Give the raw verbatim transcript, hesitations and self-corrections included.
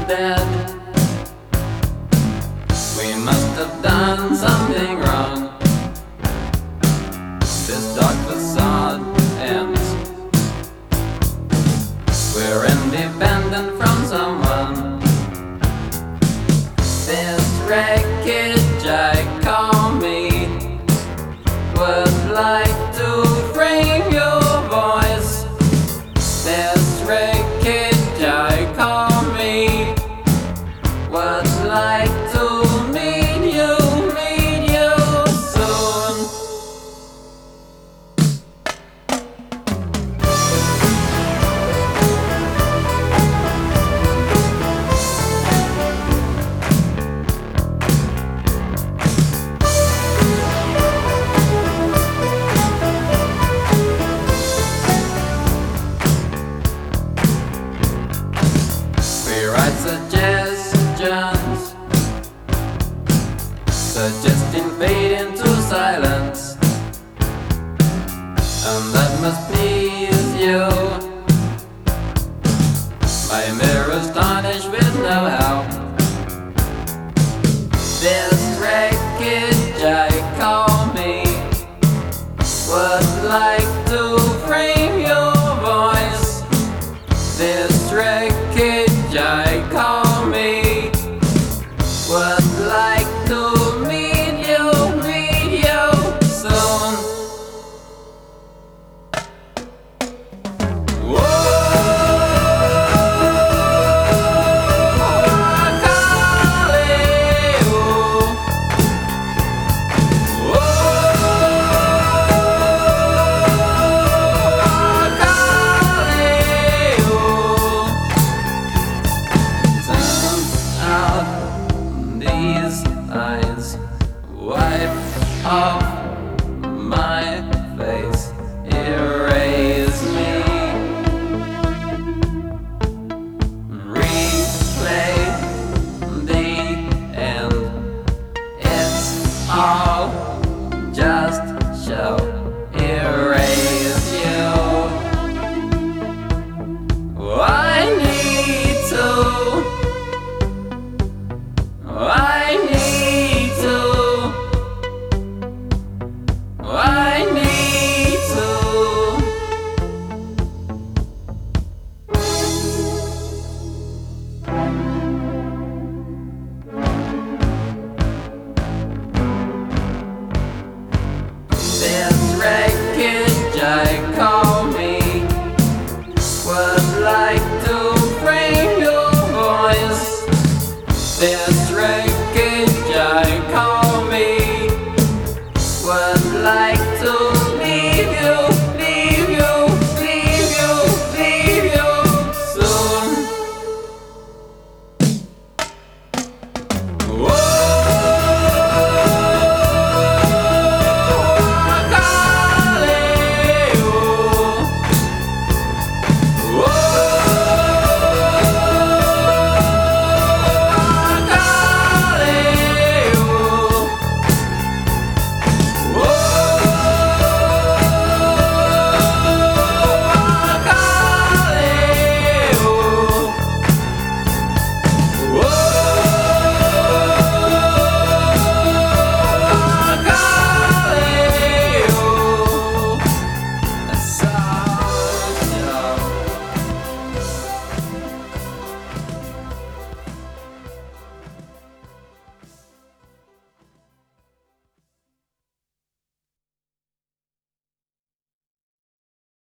dead. We must have done something wrong. This dark facade ends. We're independent from someone. This wreckage I call me would like to frame your voice. This wreckage I call me would like to meet you, meet you soon. We write suggestions, suggesting fade into silence, and that must please you. My mirror astonished with no help. This wreckage I call me would like to frame your voice. This wreckage I call me would like to meet you, meet you soon. Whoa, eyes, wipe off my face, erase me, replay the end. It's all just show, erase you. I need to I need to, I need to. This wreckage I call me would like to